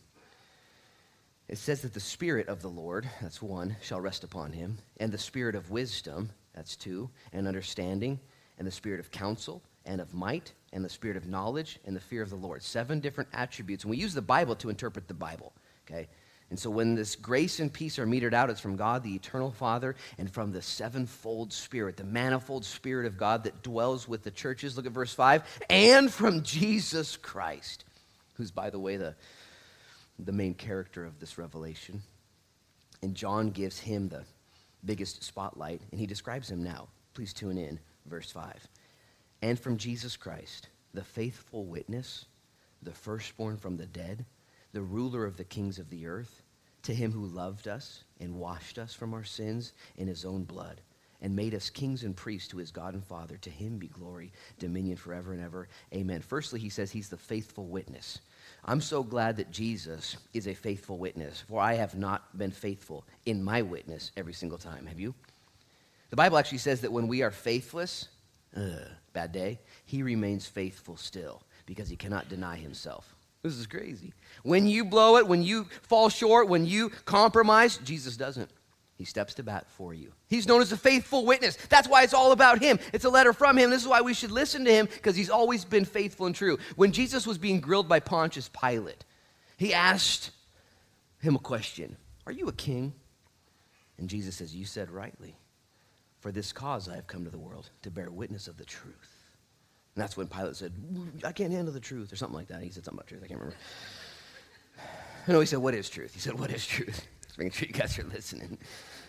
It says that the Spirit of the Lord, that's 1, shall rest upon him, and the Spirit of wisdom, that's 2, and understanding, and the Spirit of counsel, and of might, and the Spirit of knowledge, and the fear of the Lord. 7 different attributes. And we use the Bible to interpret the Bible, okay? And so when this grace and peace are metered out, it's from God, the eternal Father, and from the sevenfold Spirit, the manifold Spirit of God that dwells with the churches. Look at verse 5. And from Jesus Christ, who's, by the way, the main character of this revelation. And John gives him the biggest spotlight, and he describes him now. Please tune in, verse 5. And from Jesus Christ, the faithful witness, the firstborn from the dead, the ruler of the kings of the earth, to him who loved us and washed us from our sins in his own blood, and made us kings and priests to his God and Father. To him be glory, dominion forever and ever. Amen. Firstly, he says he's the faithful witness. I'm so glad that Jesus is a faithful witness, for I have not been faithful in my witness every single time. Have you? The Bible actually says that when we are faithless, bad day, he remains faithful still because he cannot deny himself. This is crazy. When you blow it, when you fall short, when you compromise, Jesus doesn't. He steps to bat for you. He's known as a faithful witness. That's why it's all about him. It's a letter from him. This is why we should listen to him, because he's always been faithful and true. When Jesus was being grilled by Pontius Pilate, he asked him a question. Are you a king? And Jesus says, you said rightly. For this cause I have come to the world, to bear witness of the truth. And that's when Pilate said, I can't handle the truth, or something like that. He said something about truth. I can't remember. No, he said, what is truth? He said, what is truth? Just making sure you guys are listening.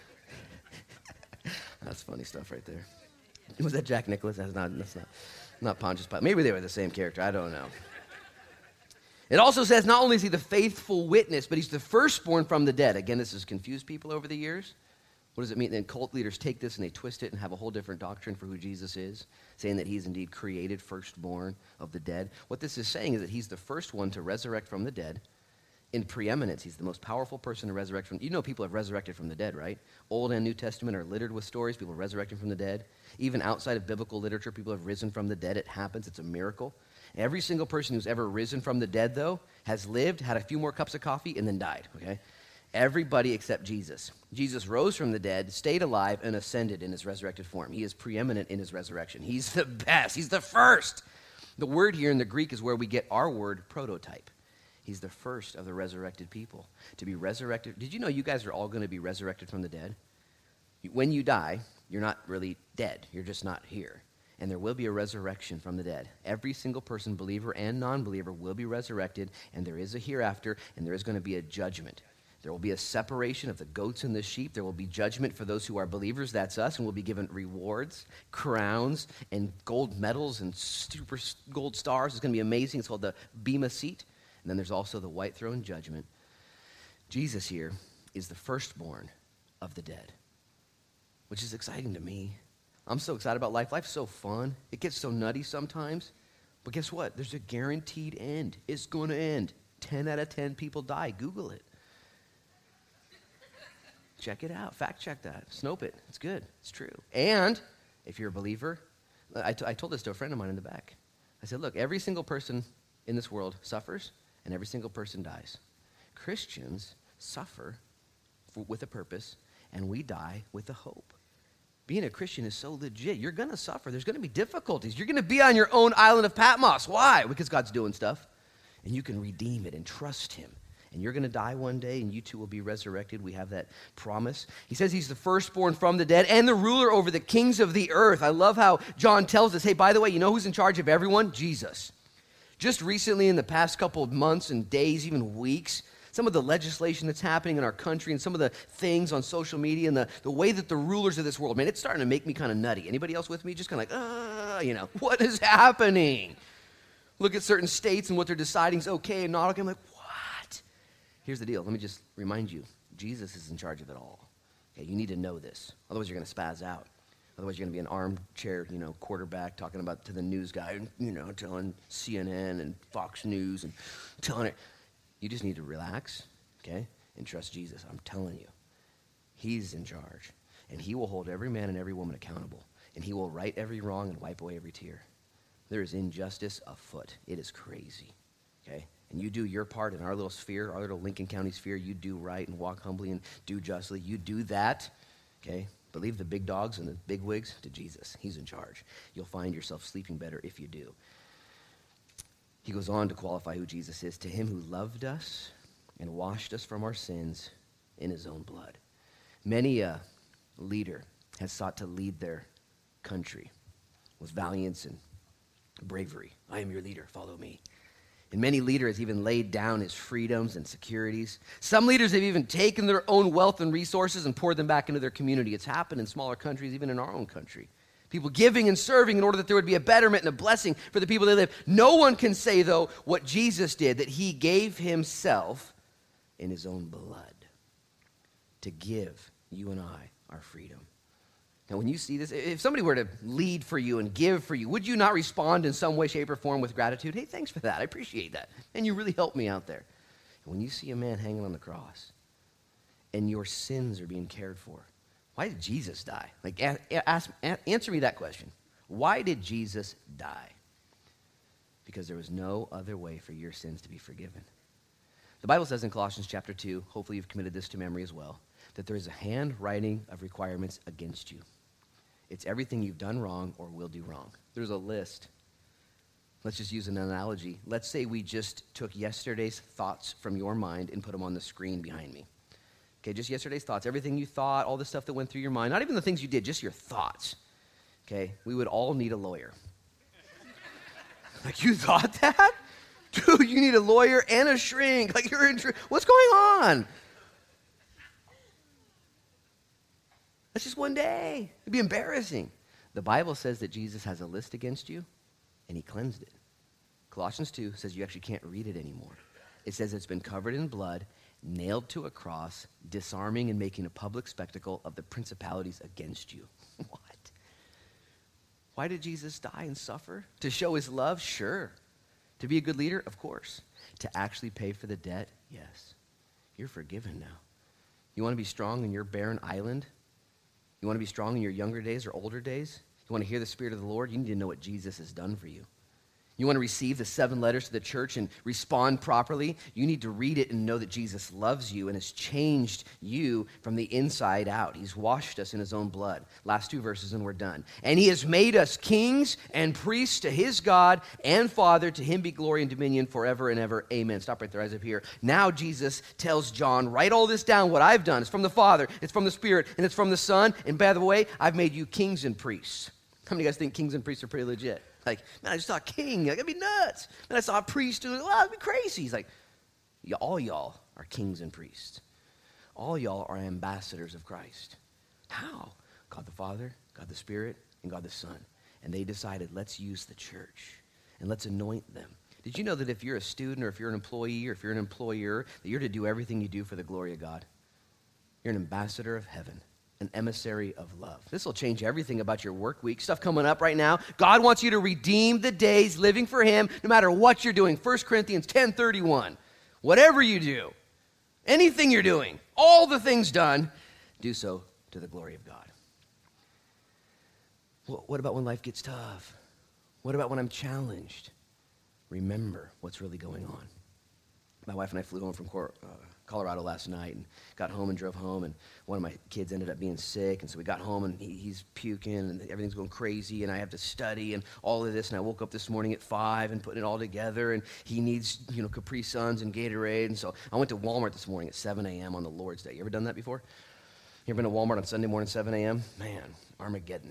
That's funny stuff right there. Was that Jack Nicklaus? That's not Pontius Pilate. Maybe they were the same character. I don't know. It also says not only is he the faithful witness, but he's the firstborn from the dead. Again, this has confused people over the years. What does it mean? Then cult leaders take this and they twist it and have a whole different doctrine for who Jesus is, saying that he's indeed created firstborn of the dead. What this is saying is that he's the first one to resurrect from the dead. In preeminence, he's the most powerful person to resurrect from. You know people have resurrected from the dead, right? Old and New Testament are littered with stories, people resurrecting from the dead. Even outside of biblical literature, people have risen from the dead. It happens. It's a miracle. Every single person who's ever risen from the dead, though, has lived, had a few more cups of coffee, and then died, okay? Everybody except Jesus. Jesus rose from the dead, stayed alive, and ascended in his resurrected form. He is preeminent in his resurrection. He's the best. He's the first. The word here in the Greek is where we get our word prototype. He's the first of the resurrected people to be resurrected. Did you know you guys are all going to be resurrected from the dead? When you die, you're not really dead. You're just not here. And there will be a resurrection from the dead. Every single person, believer and non-believer, will be resurrected, and there is a hereafter, and there is going to be a judgment. There will be a separation of the goats and the sheep. There will be judgment for those who are believers. That's us, and we'll be given rewards, crowns, and gold medals, and super gold stars. It's going to be amazing. It's called the Bema Seat. And then there's also the white throne judgment. Jesus here is the firstborn of the dead, which is exciting to me. I'm so excited about life. Life's so fun. It gets so nutty sometimes. But guess what? There's a guaranteed end. It's going to end. 10 out of 10 people die. Google it. Check it out. Fact check that. Snope it. It's good. It's true. And if you're a believer, I told this to a friend of mine in the back. I said, look, every single person in this world suffers, and every single person dies. Christians suffer with a purpose, and we die with a hope. Being a Christian is so legit. You're going to suffer. There's going to be difficulties. You're going to be on your own island of Patmos. Why? Because God's doing stuff, and you can redeem it and trust him. And you're going to die one day, and you too will be resurrected. We have that promise. He says he's the firstborn from the dead and the ruler over the kings of the earth. I love how John tells us, hey, by the way, you know who's in charge of everyone? Jesus. Just recently, in the past couple of months and days, even weeks, some of the legislation that's happening in our country and some of the things on social media and the way that the rulers of this world, man, it's starting to make me kind of nutty. Anybody else with me? Just kind of like, what is happening? Look at certain states and what they're deciding is okay and not okay. I'm like, what? Here's the deal. Let me just remind you, Jesus is in charge of it all. Okay, you need to know this. Otherwise, you're going to spaz out. Otherwise, you're going to be an armchair, quarterback talking about to the news guy, telling CNN and Fox News and telling it. You just need to relax, okay, and trust Jesus. I'm telling you, he's in charge, and he will hold every man and every woman accountable, and he will right every wrong and wipe away every tear. There is injustice afoot. It is crazy, okay? And you do your part in our little sphere, our little Lincoln County sphere. You do right and walk humbly and do justly. You do that, okay? But leave the big dogs and the big wigs to Jesus. He's in charge. You'll find yourself sleeping better if you do. He goes on to qualify who Jesus is. To him who loved us and washed us from our sins in his own blood. Many a leader has sought to lead their country with valiance and bravery. I am your leader, follow me. And many leaders even laid down his freedoms and securities. Some leaders have even taken their own wealth and resources and poured them back into their community. It's happened in smaller countries, even in our own country. People giving and serving in order that there would be a betterment and a blessing for the people they live. No one can say, though, what Jesus did, that he gave himself in his own blood to give you and I our freedom. Now, when you see this, if somebody were to lead for you and give for you, would you not respond in some way, shape, or form with gratitude? Hey, thanks for that. I appreciate that. And you really helped me out there. And when you see a man hanging on the cross and your sins are being cared for, why did Jesus die? Like, answer me that question. Why did Jesus die? Because there was no other way for your sins to be forgiven. The Bible says in Colossians chapter 2, hopefully you've committed this to memory as well, that there is a handwriting of requirements against you. It's everything you've done wrong or will do wrong. There's a list. Let's just use an analogy. Let's say we just took yesterday's thoughts from your mind and put them on the screen behind me. Okay, just yesterday's thoughts, everything you thought, all the stuff that went through your mind, not even the things you did, just your thoughts. Okay, we would all need a lawyer. Like, you thought that? Dude, you need a lawyer and a shrink. Like, you're in, what's going on? That's just one day. It'd be embarrassing. The Bible says that Jesus has a list against you, and he cleansed it. Colossians 2 says you actually can't read it anymore. It says it's been covered in blood, nailed to a cross, disarming and making a public spectacle of the principalities against you. What? Why did Jesus die and suffer? To show his love? Sure. To be a good leader? Of course. To actually pay for the debt? Yes. You're forgiven now. You want to be strong in your barren island? You want to be strong in your younger days or older days? You want to hear the Spirit of the Lord? You need to know what Jesus has done for you. You want to receive the 7 letters to the church and respond properly? You need to read it and know that Jesus loves you and has changed you from the inside out. He's washed us in his own blood. Last 2 verses and we're done. And he has made us kings and priests to his God and Father. To him be glory and dominion forever and ever. Amen. Stop right there, eyes up here. Now Jesus tells John, write all this down, what I've done. It's from the Father, it's from the Spirit, and it's from the Son. And by the way, I've made you kings and priests. How many of you guys think kings and priests are pretty legit? Like, man, I just saw a king. Like, that'd be nuts. And I saw a priest doing it. Wow, that'd be crazy. He's like, all y'all are kings and priests. All y'all are ambassadors of Christ. How? God the Father, God the Spirit, and God the Son. And they decided, let's use the church and let's anoint them. Did you know that if you're a student or if you're an employee or if you're an employer, that you're to do everything you do for the glory of God? You're an ambassador of heaven. An emissary of love. This will change everything about your work week. Stuff coming up right now. God wants you to redeem the days living for him no matter what you're doing. 1 Corinthians 10:31. Whatever you do, anything you're doing, all the things done, do so to the glory of God. Well, what about when life gets tough? What about when I'm challenged? Remember what's really going on. My wife and I flew home from Colorado last night and got home and drove home, and one of my kids ended up being sick, and so we got home and he's puking and everything's going crazy and I have to study and all of this, and I woke up this morning at 5 and putting it all together, and he needs, Capri Suns and Gatorade, and so I went to Walmart this morning at 7 a.m. on the Lord's Day. You ever done that before? You ever been to Walmart on Sunday morning, 7 a.m.? Man, Armageddon.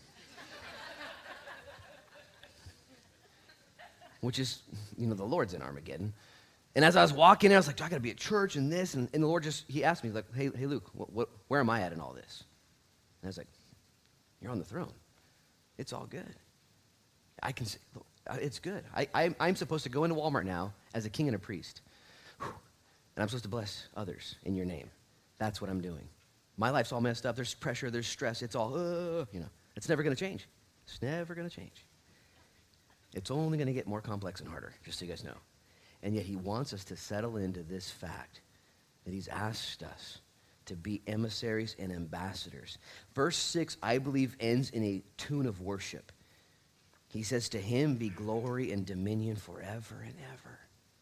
Which is, the Lord's in Armageddon. And as I was walking in, I was like, I got to be at church and this. And the Lord he asked me, like, hey Luke, where am I at in all this? And I was like, you're on the throne. It's all good. I can say, it's good. I'm supposed to go into Walmart now as a king and a priest. And I'm supposed to bless others in your name. That's what I'm doing. My life's all messed up. There's pressure. There's stress. It's all, It's never going to change. It's never going to change. It's only going to get more complex and harder, just so you guys know. And yet he wants us to settle into this fact that he's asked us to be emissaries and ambassadors. Verse 6, I believe, ends in a tune of worship. He says, to him be glory and dominion forever and ever.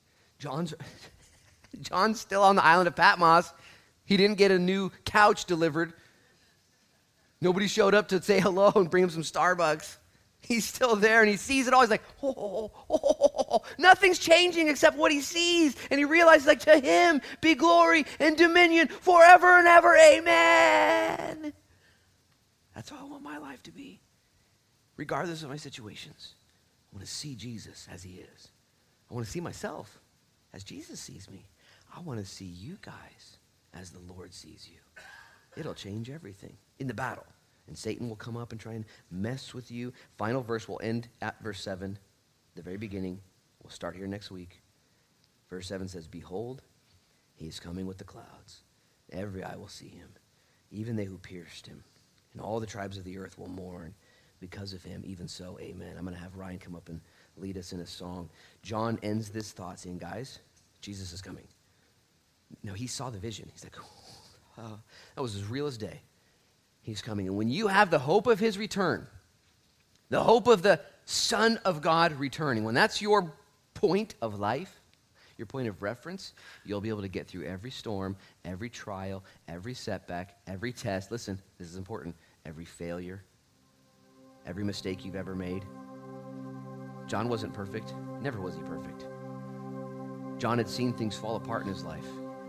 John's still on the island of Patmos. He didn't get a new couch delivered. Nobody showed up to say hello and bring him some Starbucks. He's still there, and he sees it all. He's like, nothing's changing except what he sees. And he realizes, like, to him be glory and dominion forever and ever. Amen. That's how I want my life to be, regardless of my situations. I want to see Jesus as he is. I want to see myself as Jesus sees me. I want to see you guys as the Lord sees you. It'll change everything in the battle. And Satan will come up and try and mess with you. Final verse will end at verse 7, the very beginning. We'll start here next week. Verse 7 says, behold, he is coming with the clouds. Every eye will see him, even they who pierced him. And all the tribes of the earth will mourn because of him. Even so, amen. I'm going to have Ryan come up and lead us in a song. John ends this thought saying, guys, Jesus is coming. No, he saw the vision. He's like, that was as real as day. He's coming. And when you have the hope of his return, the hope of the Son of God returning, when that's your point of life, your point of reference, you'll be able to get through every storm, every trial, every setback, every test. Listen, this is important. Every failure, every mistake you've ever made. John wasn't perfect. Never was he perfect. John had seen things fall apart in his life.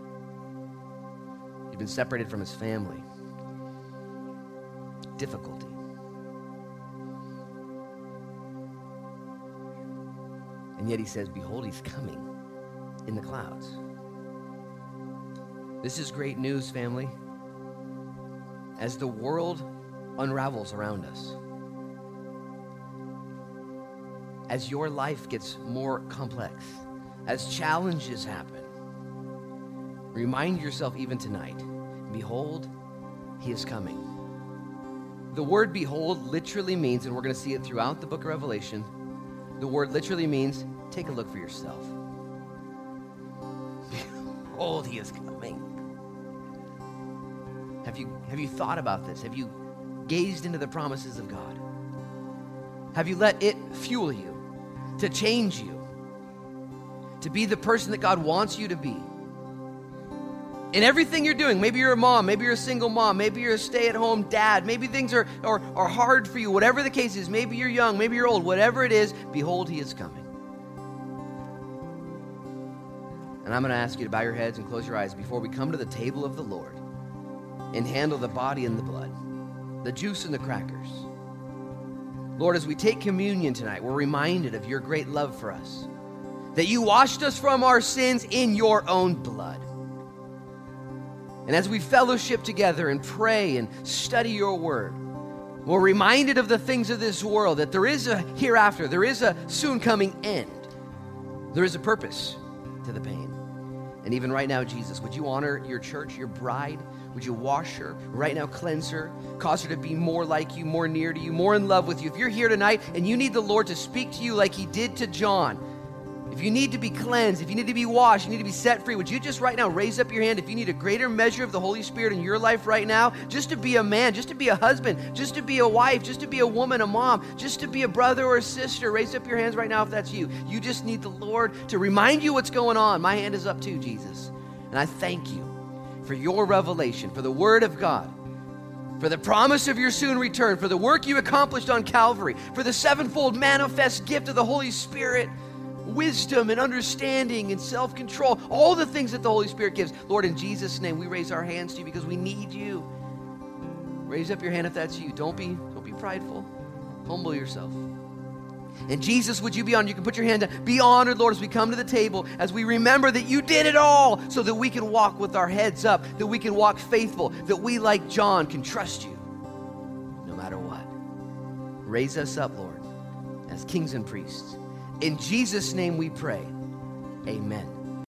He'd been separated from his family. Difficulty. And yet he says, behold, he's coming in the clouds. This is great news, family. As the world unravels around us, as your life gets more complex, as challenges happen, remind yourself even tonight, behold, he is coming. The word behold literally means, and we're going to see it throughout the book of Revelation, the word literally means, take a look for yourself. Behold, he is coming. Have you thought about this? Have you gazed into the promises of God? Have you let it fuel you to change you, to be the person that God wants you to be? In everything you're doing, maybe you're a mom, maybe you're a single mom, maybe you're a stay-at-home dad, maybe things are hard for you, whatever the case is, maybe you're young, maybe you're old, whatever it is, behold, he is coming. And I'm going to ask you to bow your heads and close your eyes before we come to the table of the Lord and handle the body and the blood, the juice and the crackers. Lord, as we take communion tonight, we're reminded of your great love for us, that you washed us from our sins in your own blood. And as we fellowship together and pray and study your word, we're reminded of the things of this world, that there is a hereafter, there is a soon coming end. There is a purpose to the pain. And even right now, Jesus, would you honor your church, your bride? Would you wash her right now, cleanse her, cause her to be more like you, more near to you, more in love with you? If you're here tonight and you need the Lord to speak to you like he did to John, if you need to be cleansed, if you need to be washed, you need to be set free, would you just right now raise up your hand if you need a greater measure of the Holy Spirit in your life right now, just to be a man, just to be a husband, just to be a wife, just to be a woman, a mom, just to be a brother or a sister? Raise up your hands right now if that's you. You just need the Lord to remind you what's going on. My hand is up too, Jesus. And I thank you for your revelation, for the word of God, for the promise of your soon return, for the work you accomplished on Calvary, for the sevenfold manifest gift of the Holy Spirit, wisdom and understanding and self-control, all the things that the Holy Spirit gives. Lord, in Jesus' name, we raise our hands to you because we need you. Raise up your hand if that's you. Don't be prideful. Humble yourself. And Jesus, would you be honored? You can put your hand down. Be honored, Lord, as we come to the table, as we remember that you did it all so that we can walk with our heads up, that we can walk faithful, that we, like John, can trust you no matter what. Raise us up, Lord, as kings and priests. In Jesus' name we pray. Amen.